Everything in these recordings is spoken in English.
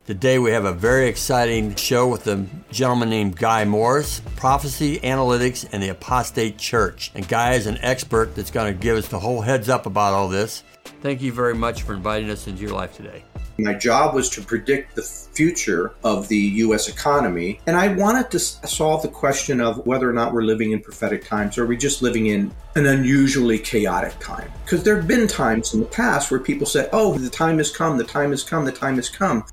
Today we have a very exciting show with a gentleman named Guy Morris, Prophecy, Analytics, and the Apostate Church. And Guy is an expert that's going to give us the whole heads up about all this. Thank you very much for inviting us into your life today. My job was to predict the future of the U.S. economy, and I wanted to solve the question of whether or not we're living in prophetic times or are we just living in an unusually chaotic time. Because there have been times in the past where people said, oh, the time has come, the time has come, the time has come.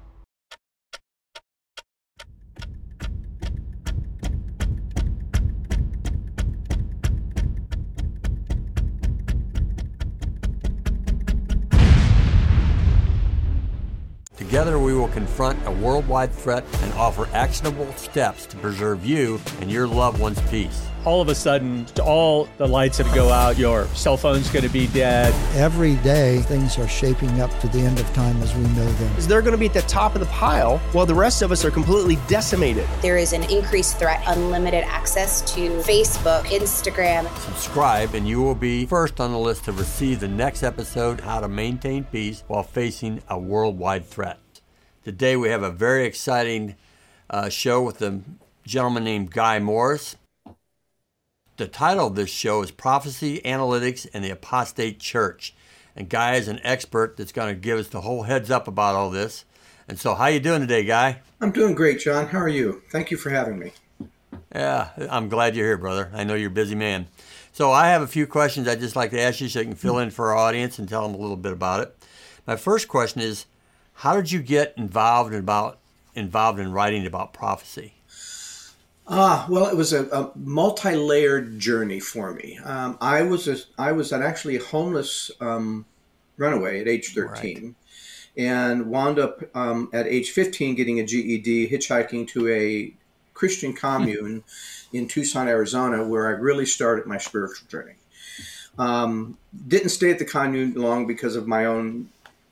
Together we will confront a worldwide threat and offer actionable steps to preserve you and your loved one's peace. All of a sudden, all the lights are going to go out, your cell phone's going to be dead. Every day, things are shaping up to the end of time as we know them. They're going to be at the top of the pile while the rest of us are completely decimated. There is an increased threat, unlimited access to Facebook, Instagram. Subscribe and you will be first on the list to receive the next episode, How to Maintain Peace While Facing a Worldwide Threat. Today we have a very exciting show with a gentleman named Guy Morris. The title of this show is Prophecy, Analytics, and the Apostate Church. And Guy is an expert that's going to give us the whole heads up about all this. And so how you doing today, Guy? I'm doing great, John. How are you? Thank you for having me. Yeah, I'm glad you're here, brother. I know you're a busy man. So I have a few questions I'd just like to ask you so you can fill in for our audience and tell them a little bit about it. My first question is, how did you get involved in writing about prophecy? Well, it was a multi-layered journey for me. I was actually a homeless runaway at age 13, right, and wound up at age 15 getting a GED, hitchhiking to a Christian commune in Tucson, Arizona, where I really started my spiritual journey. Didn't stay at the commune long because of my own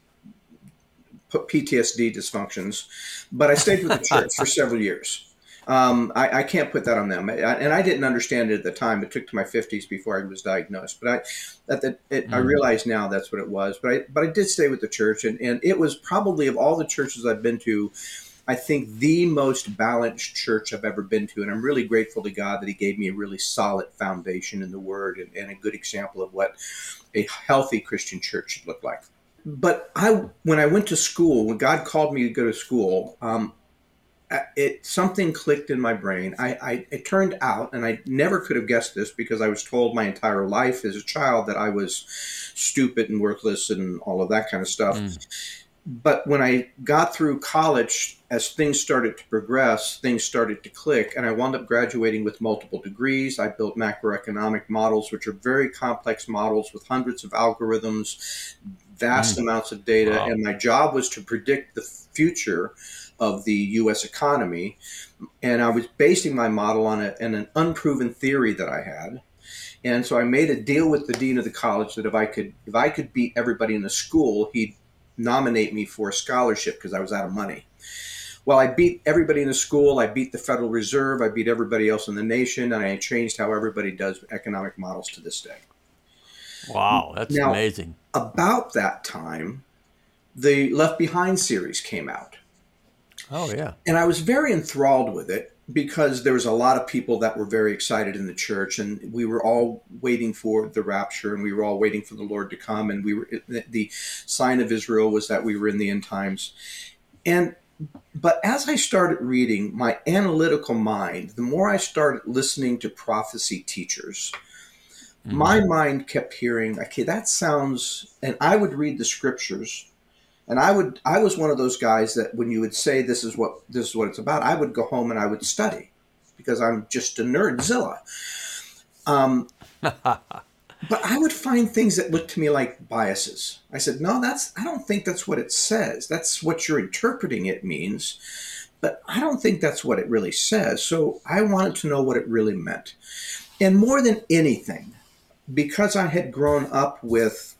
PTSD dysfunctions, but I stayed with the church for several years. I can't put that on them. And I didn't understand it at the time. It took to my 50s before I was diagnosed. But I realize now that's what it was. But I did stay with the church. And it was probably, of all the churches I've been to, I think the most balanced church I've ever been to. And I'm really grateful to God that he gave me a really solid foundation in the Word and a good example of what a healthy Christian church should look like. But when I went to school, when God called me to go to school, something clicked in my brain. It turned out, and I never could have guessed this because I was told my entire life as a child that I was stupid and worthless and all of that kind of stuff. But when I got through college, as things started to progress, things started to click, and I wound up graduating with multiple degrees. I built macroeconomic models, which are very complex models with hundreds of algorithms, vast amounts of data, wow. And my job was to predict the future of the U.S. economy, and I was basing my model on an unproven theory that I had. And so I made a deal with the dean of the college that if I could beat everybody in the school, he'd nominate me for a scholarship because I was out of money. Well, I beat everybody in the school. I beat the Federal Reserve. I beat everybody else in the nation, and I changed how everybody does economic models to this day. Wow, that's amazing. About that time, the Left Behind series came out. Oh, yeah. And I was very enthralled with it because there was a lot of people that were very excited in the church, and we were all waiting for the rapture, and we were all waiting for the Lord to come, and the sign of Israel was that we were in the end times. But as I started reading, my analytical mind, the more I started listening to prophecy teachers, my mind kept hearing, okay, that sounds, and I would read the scriptures. And I was one of those guys that when you would say this is what it's about, I would go home and I would study because I'm just a nerdzilla. But I would find things that looked to me like biases. I said, no, I don't think that's what it says. That's what you're interpreting it means. But I don't think that's what it really says. So I wanted to know what it really meant. And more than anything, because I had grown up with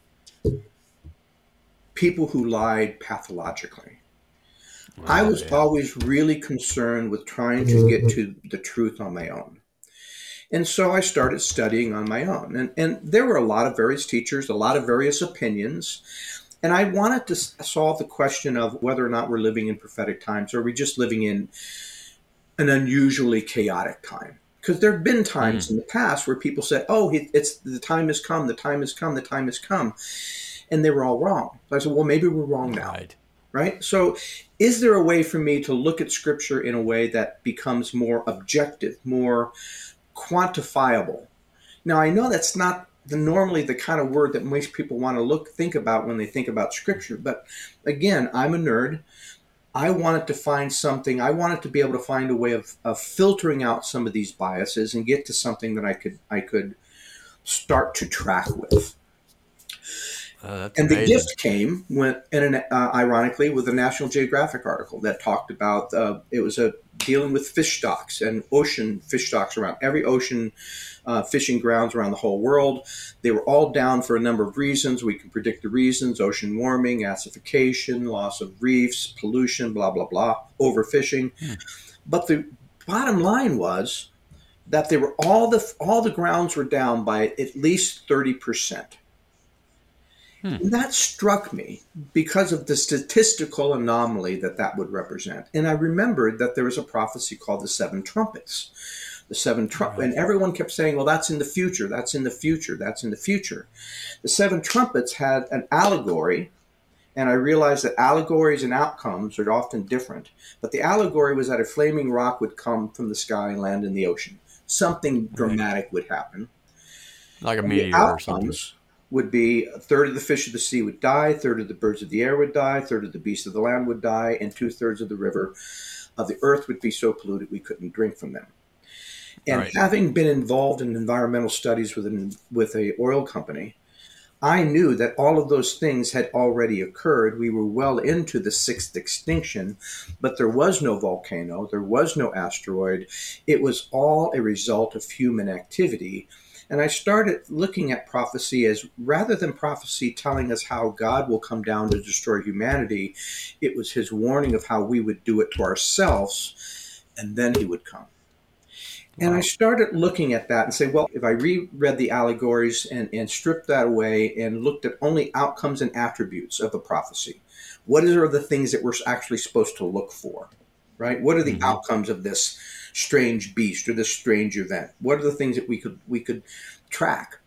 people who lied pathologically, I was always really concerned with trying to get to the truth on my own. And so I started studying on my own. And there were a lot of various teachers, a lot of various opinions. And I wanted to solve the question of whether or not we're living in prophetic times, or are we just living in an unusually chaotic time? Because there have been times in the past where people said, oh, it's the time has come, the time has come, the time has come. And they were all wrong. So I said, well, maybe we're wrong now. Right? So is there a way for me to look at Scripture in a way that becomes more objective, more quantifiable? Now, I know that's not normally the kind of word that most people want to think about when they think about Scripture. But again, I'm a nerd. I wanted to find something. I wanted to be able to find a way of filtering out some of these biases and get to something that I could start to track with. And amazing. The gift came ironically with a National Geographic article that talked about it was dealing with fish stocks and ocean fish stocks around every ocean fishing grounds around the whole world. They were all down for a number of reasons. We can predict the reasons: ocean warming, acidification, loss of reefs, pollution, blah, blah, blah, overfishing. But the bottom line was that they were all the grounds were down by at least 30%. And that struck me because of the statistical anomaly that would represent. And I remembered that there was a prophecy called the Seven Trumpets. The Seven Trumpets, and everyone kept saying, well, that's in the future, that's in the future, that's in the future. The Seven Trumpets had an allegory, and I realized that allegories and outcomes are often different. But the allegory was that a flaming rock would come from the sky and land in the ocean. Something dramatic would happen. Like a meteor or something. Would be a third of the fish of the sea would die, a third of the birds of the air would die, a third of the beasts of the land would die, and 2/3 of the river of the earth would be so polluted we couldn't drink from them. And having been involved in environmental studies with an oil company, I knew that all of those things had already occurred. We were well into the sixth extinction, but there was no volcano, there was no asteroid. It was all a result of human activity. And I started looking at prophecy as, rather than prophecy telling us how God will come down to destroy humanity, it was his warning of how we would do it to ourselves, and then he would come. And I started looking at that and say, well, if I reread the allegories and stripped that away and looked at only outcomes and attributes of a prophecy, what are the things that we're actually supposed to look for, right? What are the outcomes of this strange beast or this strange event? What are the things that we could track?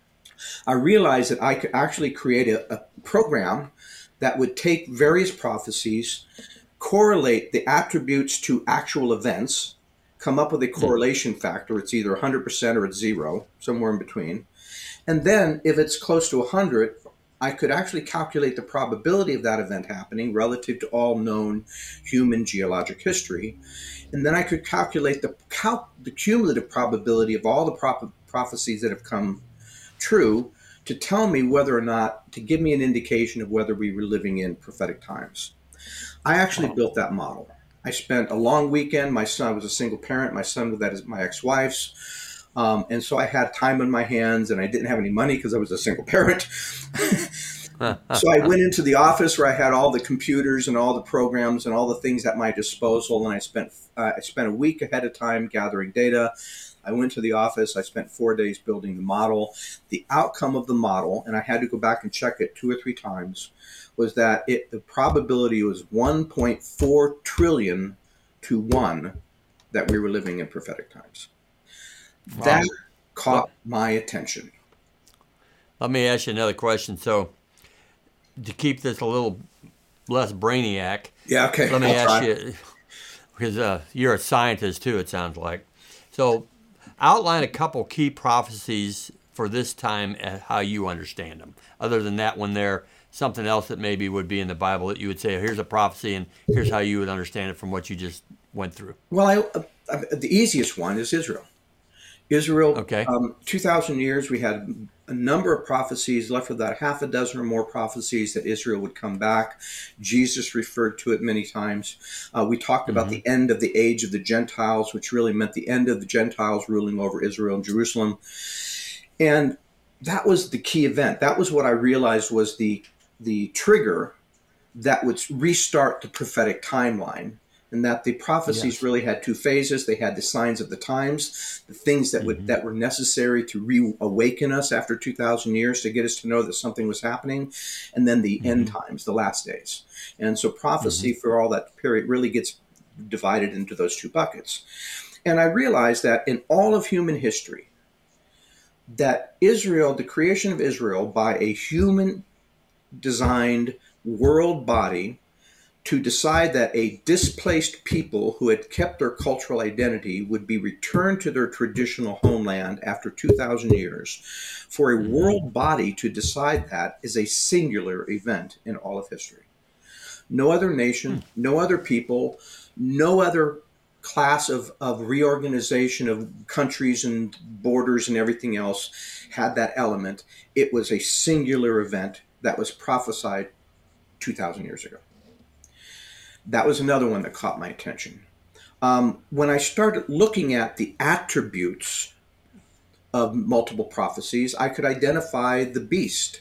I realized that I could actually create a program that would take various prophecies, correlate the attributes to actual events, come up with a correlation factor. It's either 100% or it's 0, somewhere in between. And then if it's close to 100, I could actually calculate the probability of that event happening relative to all known human geologic history. And then I could calculate the cumulative probability of all the prophecies that have come true to tell me whether or not, to give me an indication of whether we were living in prophetic times. I actually built that model. I spent a long weekend. My son was a single parent. My son, that is my ex-wife's. And so I had time on my hands, and I didn't have any money because I was a single parent. So I went into the office where I had all the computers and all the programs and all the things at my disposal, and I spent a week ahead of time gathering data. I went to the office. I spent 4 days building the model. The outcome of the model, and I had to go back and check it 2 or 3 times, was that the probability was 1.4 trillion to 1 that we were living in prophetic times. Wow. That caught my attention. Let me ask you another question. So, to keep this a little less brainiac, let me ask you, because you're a scientist too, it sounds like. So, outline a couple key prophecies for this time and how you understand them. Other than that, when they're something else that maybe would be in the Bible that you would say, here's a prophecy and here's how you would understand it from what you just went through. Well, the easiest one is Israel. Israel, 2,000 years, we had a number of prophecies, left with about half a dozen or more prophecies that Israel would come back. Jesus referred to it many times. We talked about the end of the age of the Gentiles, which really meant the end of the Gentiles ruling over Israel and Jerusalem. And that was the key event. That was what I realized was the trigger that would restart the prophetic timeline. and that the prophecies really had two phases. They had the signs of the times, the things that that were necessary to reawaken us after 2,000 years to get us to know that something was happening, and then the end times, the last days. And so prophecy for all that period really gets divided into those two buckets. And I realized that in all of human history, that Israel, the creation of Israel by a human-designed world body, to decide that a displaced people who had kept their cultural identity would be returned to their traditional homeland after 2,000 years, for a world body to decide that is a singular event in all of history. No other nation, no other people, no other class of reorganization of countries and borders and everything else had that element. It was a singular event that was prophesied 2,000 years ago. That was another one that caught my attention. When I started looking at the attributes of multiple prophecies, I could identify the beast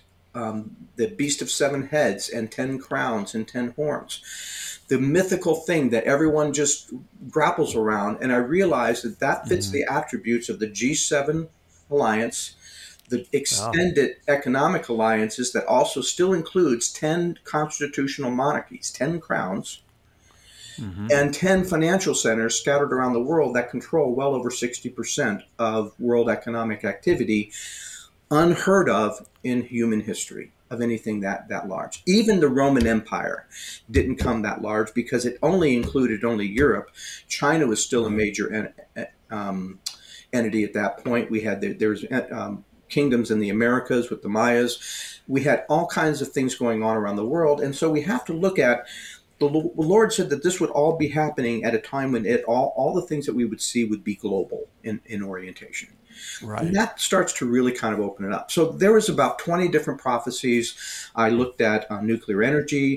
of 7 heads and 10 crowns and 10 horns, the mythical thing that everyone just grapples around. And I realized that that fits the attributes of the G7 alliance, the extended economic alliances that also still includes 10 constitutional monarchies, 10 crowns, and 10 financial centers scattered around the world that control well over 60% of world economic activity, unheard of in human history of anything that large. Even the Roman Empire didn't come that large because it only included Europe. China was still a major entity at that point. We had there's kingdoms in the Americas with the Mayas. We had all kinds of things going on around the world, and so we have to look at the Lord said that this would all be happening at a time when all the things that we would see would be global in orientation. Right. And that starts to really kind of open it up. So there was about 20 different prophecies. I looked at nuclear energy,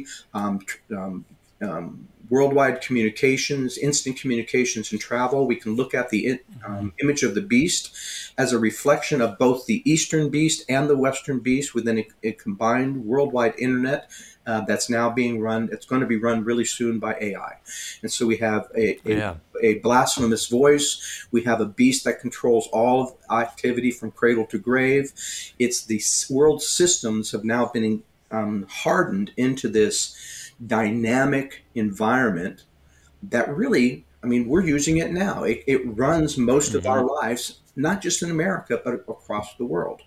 worldwide communications, instant communications and travel. We can look at the image of the beast as a reflection of both the Eastern beast and the Western beast within a combined worldwide internet that's now being run. It's going to be run really soon by AI. And so we have a blasphemous voice. We have a beast that controls all of activity from cradle to grave. It's the world systems have now been hardened into this dynamic environment that really, I mean, we're using it now. It runs most of our lives, not just in America, but across the world.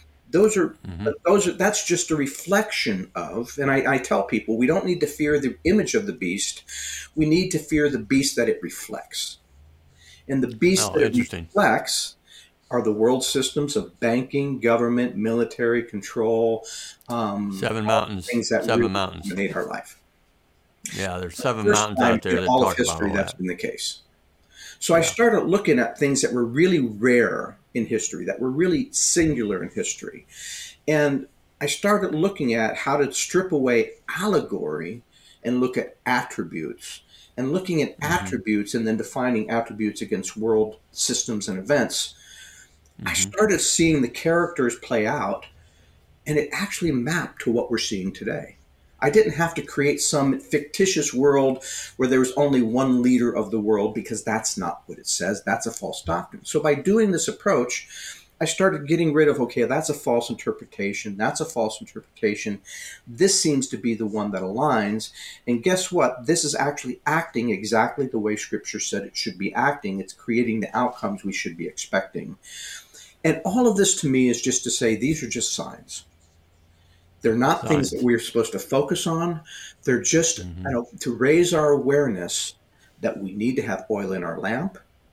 That's just a reflection of, and I tell people, we don't need to fear the image of the beast. We need to fear the beast that it reflects. And the beast that it reflects are the world systems of banking, government, military control. 7 mountains. Things that 7 really mountains. dominate our life. Yeah, there's 7 mountains out there that all talk of history, about all that's that. been the case. So I started looking at things that were really rare in history, that were really singular in history. And I started looking at how to strip away allegory and look at attributes, and looking at attributes and then defining attributes against world systems and events. I started seeing the characters play out, and it actually mapped to what we're seeing today. I didn't have to create some fictitious world where there was only one leader of the world, because that's not what it says. That's a false doctrine. So by doing this approach, I started getting rid of, okay, that's a false interpretation. That's a false interpretation. This seems to be the one that aligns. And guess what? This is actually acting exactly the way Scripture said it should be acting. It's creating the outcomes we should be expecting. And all of this to me is just to say these are just signs. They're not things that we're supposed to focus on. They're just to raise our awareness that we need to have oil in our lamp.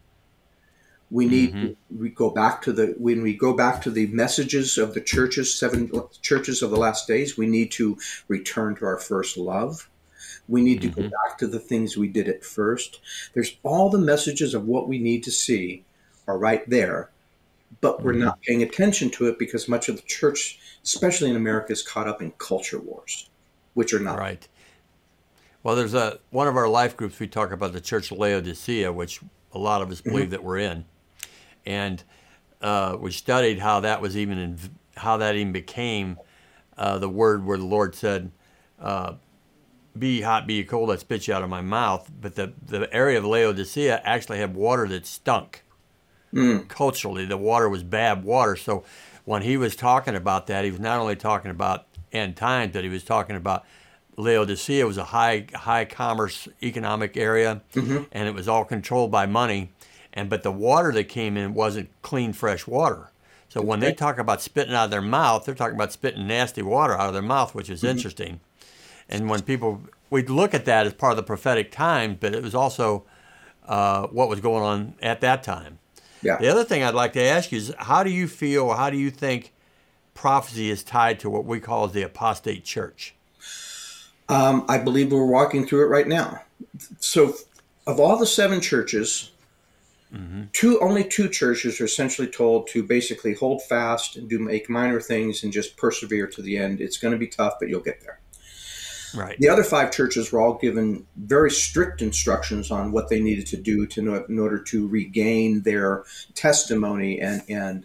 We need we go back to the messages of the churches, 7 churches of the last days. We need to return to our first love. We need to go back to the things we did at first. There's all the messages of what we need to see are right there, but we're not paying attention to it because much of the church, especially in America, is caught up in culture wars, which are not. Right. Well, there's one of our life groups, we talk about the Church of Laodicea, which a lot of us believe that we're in. And we studied how that was how that even became the word where the Lord said, be hot, be cold, I spit you out of my mouth. But the area of Laodicea actually had water that stunk. Culturally, the water was bad water. So when he was talking about that, he was not only talking about end times, but he was talking about Laodicea was a high commerce economic area, and it was all controlled by money. But the water that came in wasn't clean, fresh water. So when they talk about spitting out of their mouth, they're talking about spitting nasty water out of their mouth, which is interesting. And when we look at that as part of the prophetic time, but it was also what was going on at that time. Yeah. The other thing I'd like to ask you is, how do you feel, or how do you think prophecy is tied to what we call the apostate church? I believe we're walking through it right now. So of all the 7 churches, only 2 churches are essentially told to basically hold fast and make minor things and just persevere to the end. It's going to be tough, but you'll get there. Right. The other 5 churches were all given very strict instructions on what they needed to do in order to regain their testimony and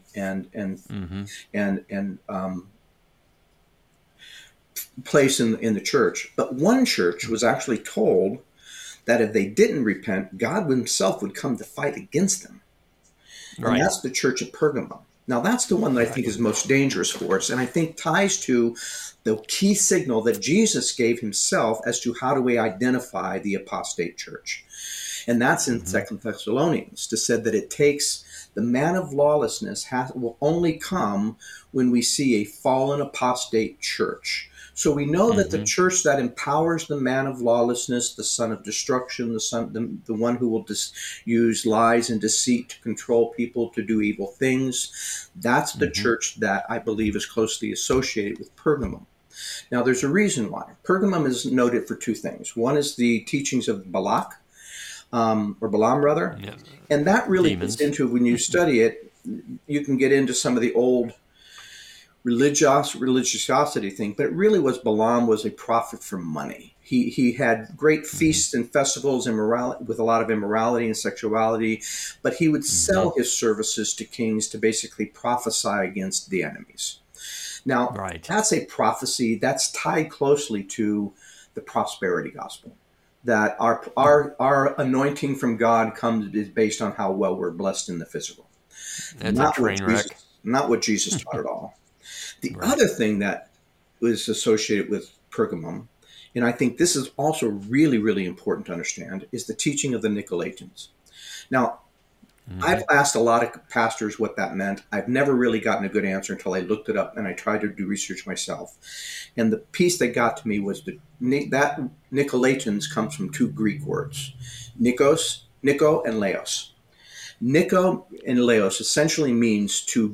place in the church. But one church was actually told that if they didn't repent, God himself would come to fight against them. Right. And that's the church at Pergamum. Now, that's the one that I think is most dangerous for us, and I think ties to the key signal that Jesus gave himself as to how do we identify the apostate church. And that's in 2 Thessalonians, to said that it takes the man of lawlessness will only come when we see a fallen apostate church. So we know that the church that empowers the man of lawlessness, the son of destruction, the one who will use lies and deceit to control people to do evil things, that's the church that I believe is closely associated with Pergamum. Now, there's a reason why. Pergamum is noted for 2 things. One is the teachings of Balak, or Balaam, rather. Yeah. And that really gets into, when you study it, you can get into some of the old religiosity thing, but it really was Balaam was a prophet for money. He had great feasts and festivals with a lot of immorality and sexuality, but he would sell his services to kings to basically prophesy against the enemies. Now, that's a prophecy that's tied closely to the prosperity gospel, that our anointing from God is based on how well we're blessed in the physical. That's a train wreck. Not what Jesus taught at all. The other thing that was associated with Pergamum, and I think this is also really, really important to understand, is the teaching of the Nicolaitans. Now, I've asked a lot of pastors what that meant. I've never really gotten a good answer until I looked it up and I tried to do research myself. And the piece that got to me was that Nicolaitans comes from 2 Greek words, Nico and Laos. Nico and Laos essentially means to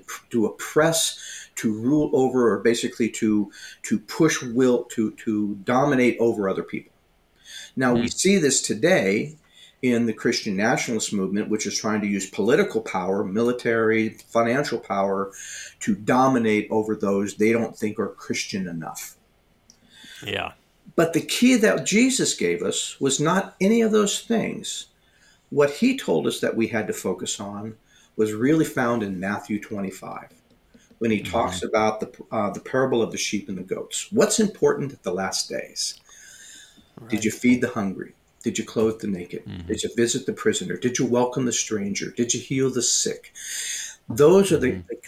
oppress, to rule over, or basically to push will, to dominate over other people. Now, we see this today in the Christian nationalist movement, which is trying to use political power, military, financial power, to dominate over those they don't think are Christian enough. Yeah. But the key that Jesus gave us was not any of those things. What he told us that we had to focus on was really found in Matthew 25, when he talks about the parable of the sheep and the goats. What's important at the last days? Right. Did you feed the hungry? Did you clothe the naked? Did you visit the prisoner? Did you welcome the stranger? Did you heal the sick? Those are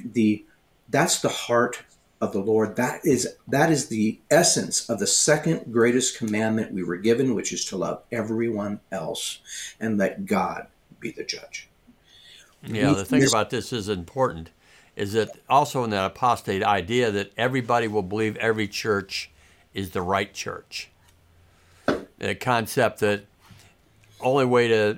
that's the heart of the Lord. That is the essence of the second greatest commandment we were given, which is to love everyone else and let God be the judge. Yeah, the thing about this is important, is that also in that apostate idea that everybody will believe every church is the right church. The concept that only way to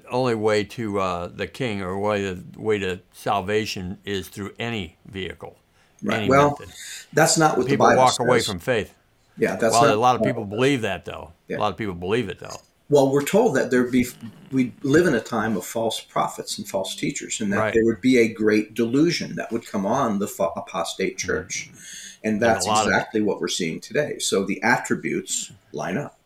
the king, or way to salvation, is through any vehicle. Right. Any well, method. That's not what people the Bible walk says. Away from faith. Yeah, that's well, not. A lot of people believe that, though. Yeah. A lot of people believe it, though. Well, we're told that we live in a time of false prophets and false teachers, and that there would be a great delusion that would come on the apostate church. And that's exactly what we're seeing today. So the attributes line up.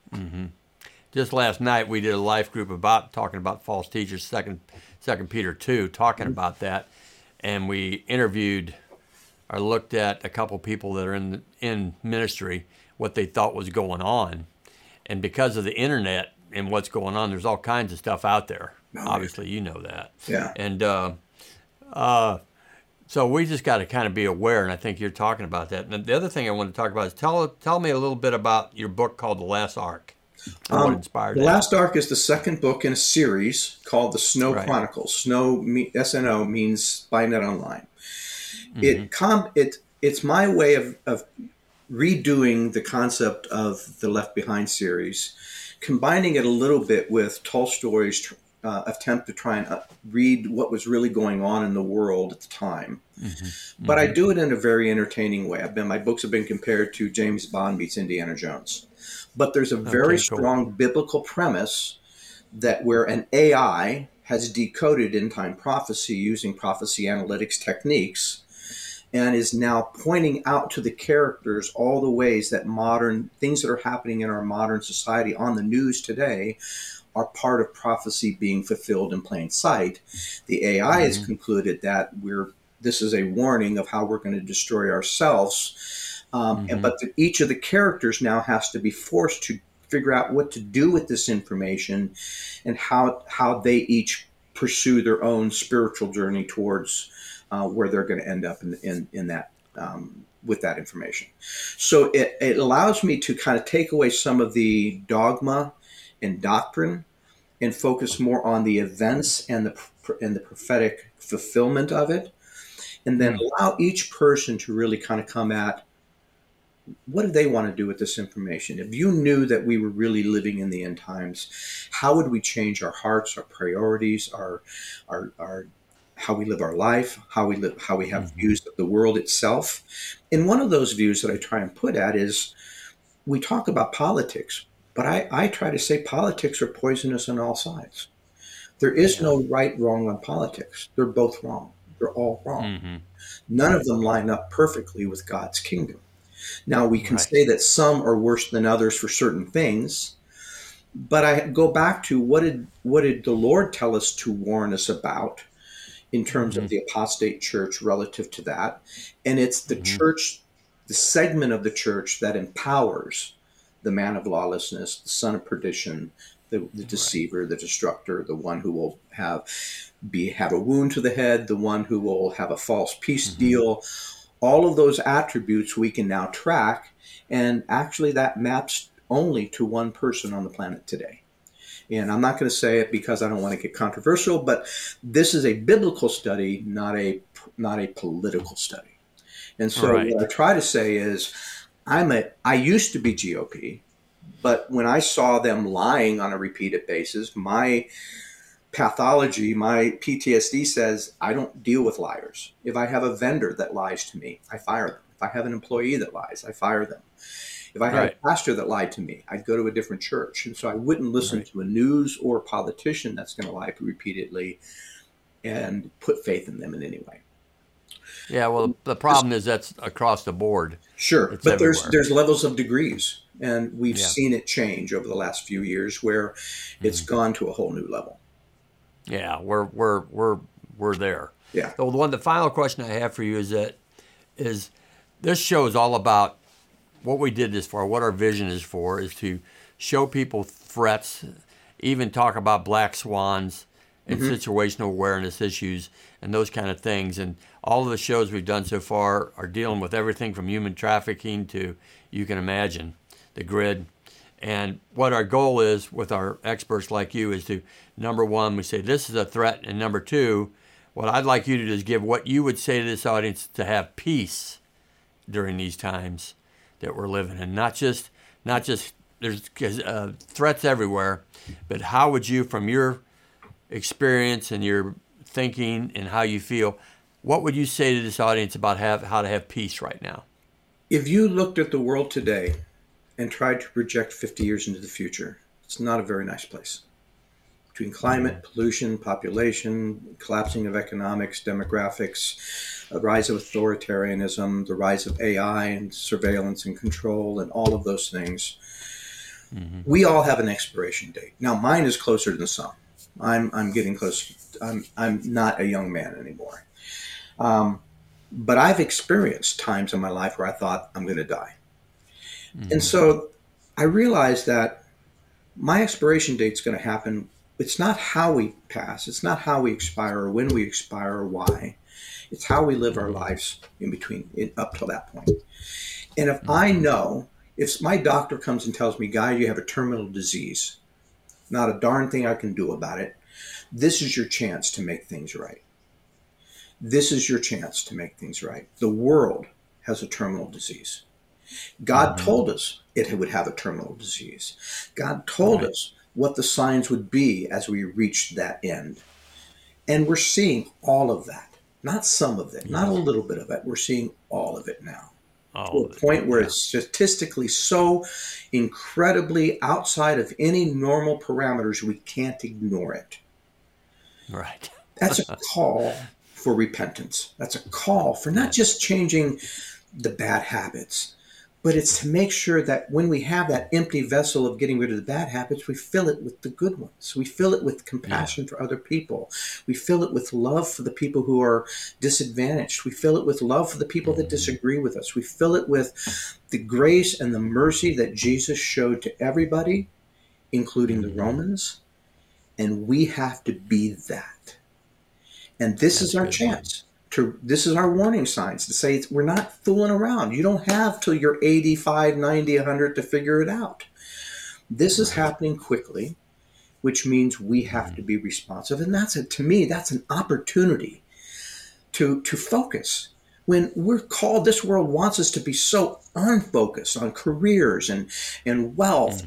Just last night, we did a life group talking about false teachers, 2 Peter 2, talking about that. And we interviewed or looked at a couple people that are in ministry, what they thought was going on. And because of the internet and what's going on, there's all kinds of stuff out there. Oh, Obviously, you know that. Yeah. And so we just got to kind of be aware, and I think you're talking about that. And the other thing I want to talk about is tell me a little bit about your book called The Last Ark. What inspired The that? Last Ark is the second book in a series called the Snow Right. Chronicles. Snow, SNO, means Spy Net Online. It's my way of redoing the concept of the Left Behind series, combining it a little bit with Tolstoy's attempt to try and read what was really going on in the world at the time. But I do it in a very entertaining way. My books have been compared to James Bond meets Indiana Jones. But there's a very cool. strong biblical premise that where an AI has decoded end-time prophecy using prophecy analytics techniques and is now pointing out to the characters all the ways that modern things that are happening in our modern society on the news today are part of prophecy being fulfilled in plain sight. The AI has concluded that this is a warning of how we're going to destroy ourselves. But each of the characters now has to be forced to figure out what to do with this information and how they each pursue their own spiritual journey towards where they're going to end up in that with that information. So it allows me to kind of take away some of the dogma and doctrine and focus more on the events and the prophetic fulfillment of it, and then allow each person to really kind of come at what do they want to do with this information? If you knew that we were really living in the end times, how would we change our hearts, our priorities, our how we live our life, how we have views of the world itself? And one of those views that I try and put at is we talk about politics, but I try to say politics are poisonous on all sides. There is no right, wrong on politics. They're both wrong. They're all wrong. None of them line up perfectly with God's kingdom. Now, we can say that some are worse than others for certain things, but I go back to what did the Lord tell us to warn us about in terms of the apostate church relative to that? And it's the church, the segment of the church that empowers the man of lawlessness, the son of perdition, the deceiver, the destructor, the one who will have a wound to the head, the one who will have a false peace deal. All of those attributes we can now track, and actually that maps only to one person on the planet today. And I'm not going to say it because I don't want to get controversial, but this is a biblical study, not a political study. And so what I try to say is I used to be GOP, but when I saw them lying on a repeated basis, my pathology, my PTSD says I don't deal with liars. If I have a vendor that lies to me, I fire them. If I have an employee that lies, I fire them. If I have a pastor that lied to me, I'd go to a different church. And so I wouldn't listen to a news or politician that's going to lie repeatedly and put faith in them in any way. Yeah, well, the problem is that's across the board. Sure, It's but everywhere. there's levels of degrees, and we've seen it change over the last few years where it's gone to a whole new level. Yeah, we're there. Yeah. So the final question I have for you is this show is all about what we did this for, what our vision is for, is to show people threats, even talk about black swans and situational awareness issues and those kind of things. And all of the shows we've done so far are dealing with everything from human trafficking to, you can imagine, the grid. And what our goal is with our experts like you is to, number one, we say this is a threat, and number two, what I'd like you to do is give what you would say to this audience to have peace during these times that we're living in. Not just there's threats everywhere, but how would you, from your experience and your thinking and how you feel, what would you say to this audience about how to have peace right now? If you looked at the world today and tried to project 50 years into the future, it's not a very nice place. Between climate, pollution, population, collapsing of economics, demographics, a rise of authoritarianism, the rise of AI and surveillance and control, and all of those things, we all have an expiration date. Now, mine is closer than some. I'm getting close. I'm not a young man anymore. But I've experienced times in my life where I thought I'm going to die. And so I realized that My expiration date's going to happen. It's not how we pass. It's not how we expire or when we expire or why. It's how we live our lives in between, up till that point. And if I know, if my doctor comes and tells me, Guy, you have a terminal disease, not a darn thing I can do about it. This is your chance to make things right. This is your chance to make things right. The world has a terminal disease. God told us it would have a terminal disease. God told us what the signs would be as we reached that end. And we're seeing all of that. Not some of it, not a little bit of it. We're seeing all of it now. To a point where it's statistically so incredibly outside of any normal parameters, we can't ignore it. Right. That's a call for repentance. That's a call for not just changing the bad habits, but it's to make sure that when we have that empty vessel of getting rid of the bad habits, we fill it with the good ones. We fill it with compassion for other people. We fill it with love for the people who are disadvantaged. We fill it with love for the people that disagree with us. We fill it with the grace and the mercy that Jesus showed to everybody, including the Romans. And we have to be that. And this is our chance. This is our warning signs to say we're not fooling around. You don't have till you're 85, 90, 100 to figure it out. This is happening quickly, which means we have to be responsive. And to me, that's an opportunity to focus. When we're called, this world wants us to be so unfocused on careers and wealth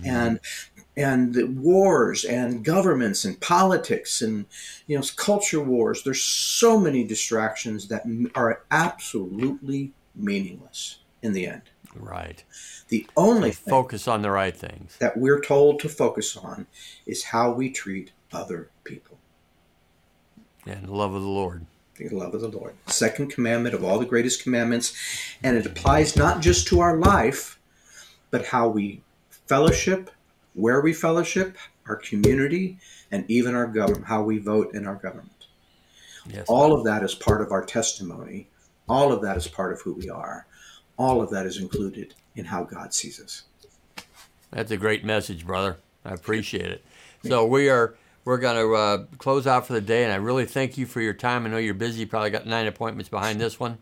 and the wars and governments and politics and culture wars. There's so many distractions that are absolutely meaningless in the end. Right. The only thing focus on the right things that we're told to focus on is how we treat other people. And the love of the Lord. The love of the Lord. Second commandment of all the greatest commandments. And it applies not just to our life, but how we fellowship, where we fellowship, our community, and even our government, how we vote in our government. Yes, all of that is part of our testimony. All of that is part of who we are. All of that is included in how God sees us. That's a great message, brother. I appreciate it. So we're going to close out for the day, and I really thank you for your time. I know you're busy. You probably got 9 appointments behind this one.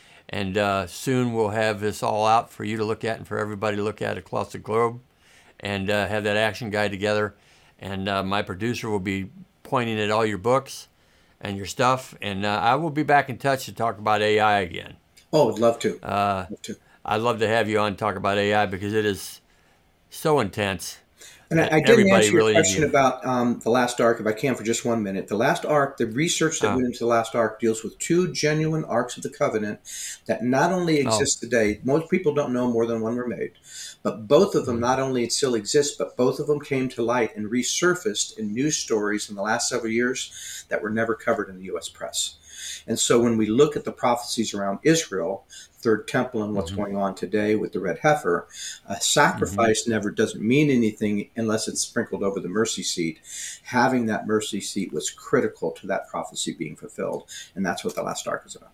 And soon we'll have this all out for you to look at and for everybody to look at across the globe. And have that action guide together. And my producer will be pointing at all your books and your stuff. And I will be back in touch to talk about AI again. Oh, I'd love to. I'd love to have you on to talk about AI because it is so intense. And I didn't answer your question about The Last Ark, if I can, for just 1 minute. The Last Ark, the research that went into The Last Ark deals with 2 genuine Arks of the Covenant that not only exist today. Most people don't know more than one were made. But both of them not only still exist, but both of them came to light and resurfaced in news stories in the last several years that were never covered in the U.S. press. And so when we look at the prophecies around Israel, Third Temple, and what's going on today with the red heifer, a sacrifice never doesn't mean anything unless it's sprinkled over the mercy seat. Having that mercy seat was critical to that prophecy being fulfilled. And that's what The Last Ark is about.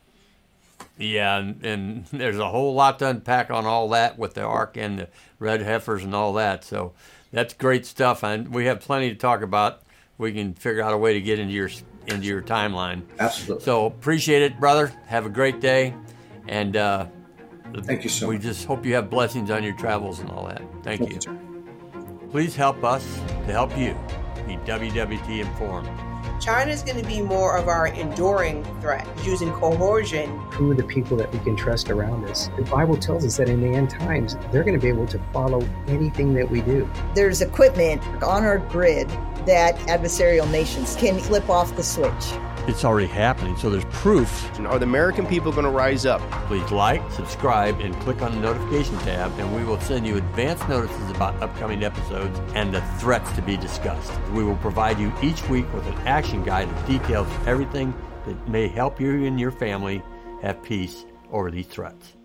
Yeah, and there's a whole lot to unpack on all that with the ark and the red heifers and all that. So that's great stuff, and we have plenty to talk about. We can figure out a way to get into your timeline. Absolutely. So appreciate it, brother. Have a great day, and thank you so much. We just hope you have blessings on your travels and all that. Thank you. Sir. Please help us to help you be WWT informed. China is going to be more of our enduring threat, using coercion. Who are the people that we can trust around us? The Bible tells us that in the end times, they're going to be able to follow anything that we do. There's equipment on our grid that adversarial nations can flip off the switch. It's already happening, so there's proof. Are the American people going to rise up? Please like, subscribe, and click on the notification tab, and we will send you advance notices about upcoming episodes and the threats to be discussed. We will provide you each week with an action guide that details everything that may help you and your family have peace over these threats.